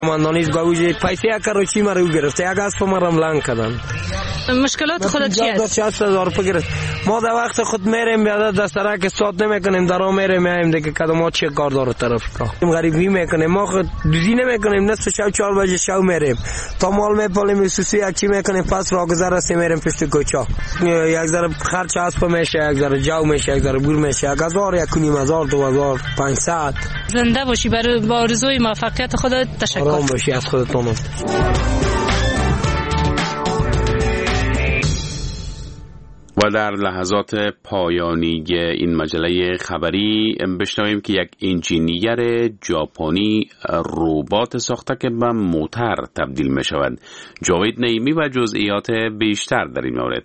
من دانیز گویی پیسه کاروچی مرا گرفته یک اسب مرا لنگ کردن. مشکلات خودت چی است؟ 60,000 روپیه گرفت. ما در وقت خود میریم بیاد دسترک استاد نمیکنیم درا میریم میایم دیگه کدوم چه کار داره ترافیکا غریبی میکنیم ما خود دوزی نمیکنیم نصف شب 4 بجه شب میریم تا مال میپالیم سوسی یک چی میکنیم پس راه گذر است میریم پشت کوچه یک ذره خرچ اسب میشه یک ذره جو میشه یک ذره گور میشه 1000 1500 2000 500 زنده باشی برای آرزوی موفقیت خودت تشکر آرام باشی از خودتون و در لحظات پایانی این مجله خبری بشنویم که یک انجینیر ژاپنی ربات ساخته که به موتر تبدیل می شود. جاوید نعیمی و جزئیات بیشتر در این مورد.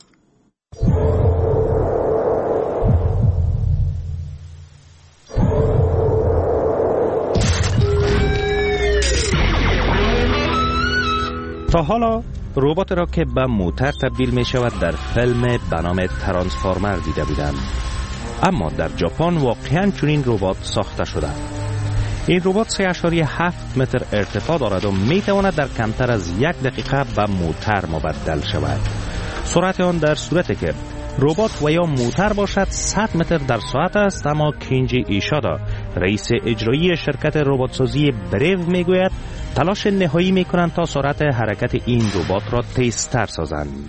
تا حالا ربات را که به موتر تبدیل می شود در فیلم به نام ترانسفورمر دیده بودم، اما در ژاپن واقعاً چنین ربات ساخته شده. این ربات 3.7 متر ارتفاع دارد و می تواند در کمتر از 1 دقیقه به موتر مبدل شود. سرعت آن در صورتی که ربات و یا موتر باشد 100 متر در ساعت است، اما کینجی ایشادا رئیس اجرایی شرکت رباتسازی بریو میگوید تلاش نهایی میکنند تا سرعت حرکت این ربات را تیزتر سازند.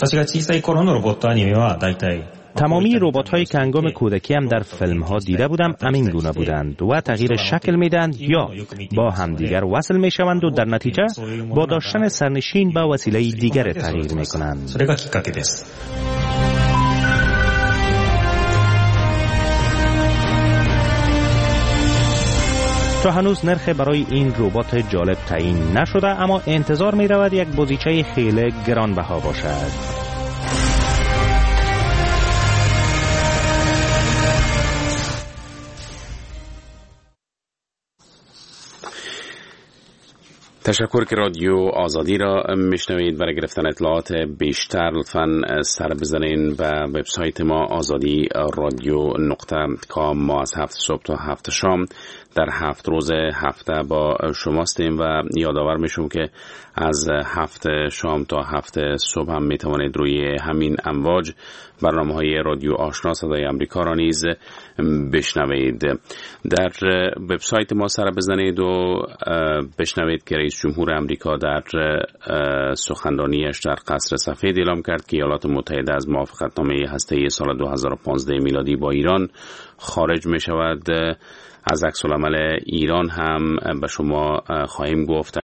تمامی ربات‌هایی که هنگام کودکیم در فیلم‌ها دیده بودم همین گونه بودند و تغییر شکل میدند یا با همدیگر وصل میشوند و در نتیجه با داشتن سرنشین به وسیله دیگر تغییر میکنند. تا هنوز نرخ برای این ربات جالب تعیین نشده، اما انتظار می رود یک بازیچه خیلی گرانبها باشد. تشکر که رادیو آزادی را میشنوید. برای گرفتن اطلاعات بیشتر لطفاً سر بزنین و وبسایت ما azadi.radio.com. ما از 7 صبح تا 7 شام در 7 روز هفته با شماستیم و یادآور میشم که از 7 شام تا 7 صبح هم میتوانید روی همین امواج برنامه‌های رادیو آشنا صدای آمریکا را نیز بشنوید. در وبسایت ما سر بزنید و بشنوید که رئیس جمهور آمریکا در سخنرانیش در قصر سفید اعلام کرد که ایالات متحده از موافقتنامه هسته‌ای سال 2015 میلادی با ایران خارج می شود. از عکس‌العمل ایران هم به شما خواهیم گفت.